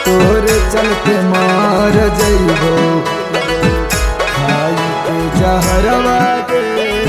तोरे चलते मार जइबो खाई के जहरवा के।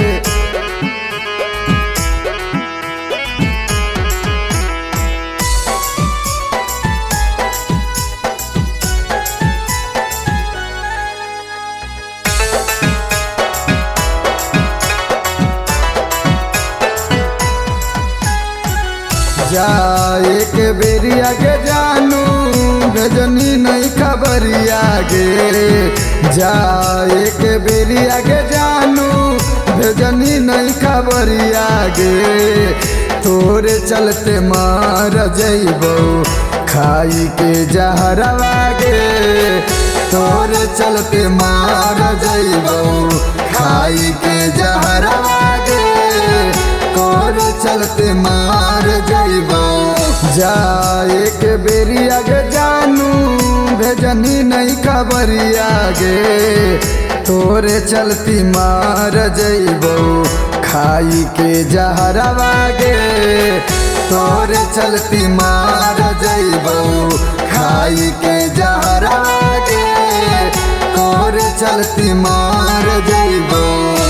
जाए के बेरिया के जानू भेजनी नहीं खबरिया गे। जाए के बेरिया के जानू भेजनी नहीं खबरिया गे। तोरे चलते मार जइबो खाई के जहरवा गे। तोरे चलते मार जइबो खाई के जहरवा गे। तोरे चलते मार जइबो जाए के बेरिया गे जानू भेजनी नहीं खबरिया गे। तोरे चलती मार जइबो खाई के जहरवा गे। तोरे चलती मार जइबो खाई के जहरवा गे। तोरे चलती मार जइबो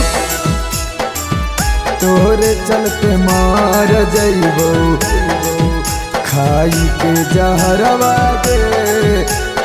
तोरे चलते मार जइबो खाई के जहरवा गे।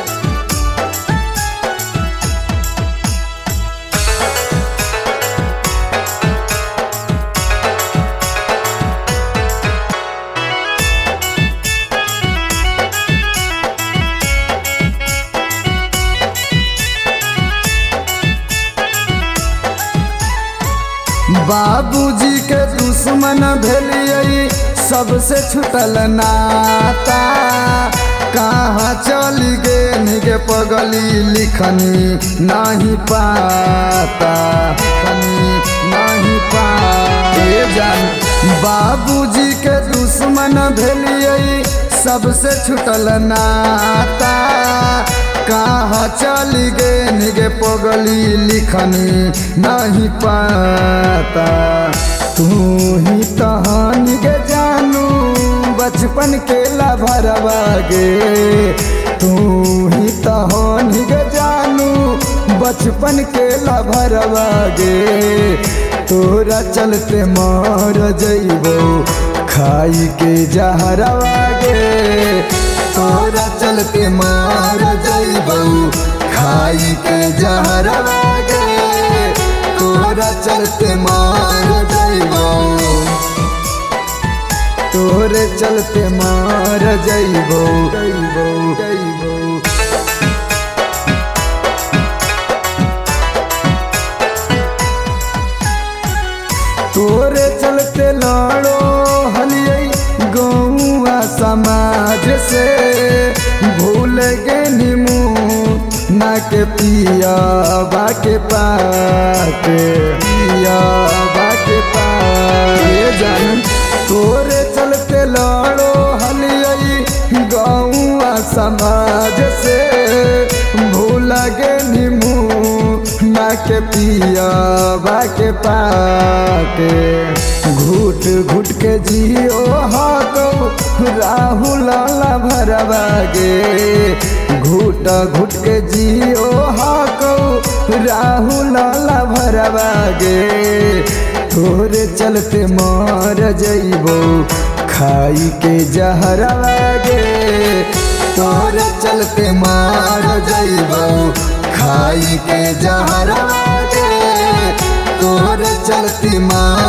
बाबूजी के दुश्मन भेलियै सबसे छुटल नाता। कहाँ चली गे निगे पगली लिखनी नहीं पाता। लिखनी नहीं पाते जान बाबूजी के दुश्मन भेलियै सबसे छुटल नाता। कहाँ चली गे निगे पगली लिखनी नहीं पाता। तू ही तहन गे जानू बचपन के लभरवा गे। तू ही तहन गे जानू बचपन के लभरवा गे। तोरा चलते मार जइबो खाई के जहरवा गे। तोरा चलते मार जइबो खाई के जहरवा गे। तोरा चलते मार जइबो तोरे चलते मार जइबो जइबो जइबो। तोरे चलते लड़ो हलियै गौआ समाज से। भूल गे निमू ना के पिया बाके पाके पिया बाके पाके जान। तोरे चलते लड़ो हलियै गौआ समाज से। भूल गे निमू ना के पिया बाके पाके। घुट घुट के जियो हाको राहुल भरवा गे। घुट घुट के जियो हाको राहुल भरवा गे। तोरे चलते मार जइबो खाई के जहरवा गे। तोरे चलते मार जइबो खाई के जहरवा गे। तोरे चलती मार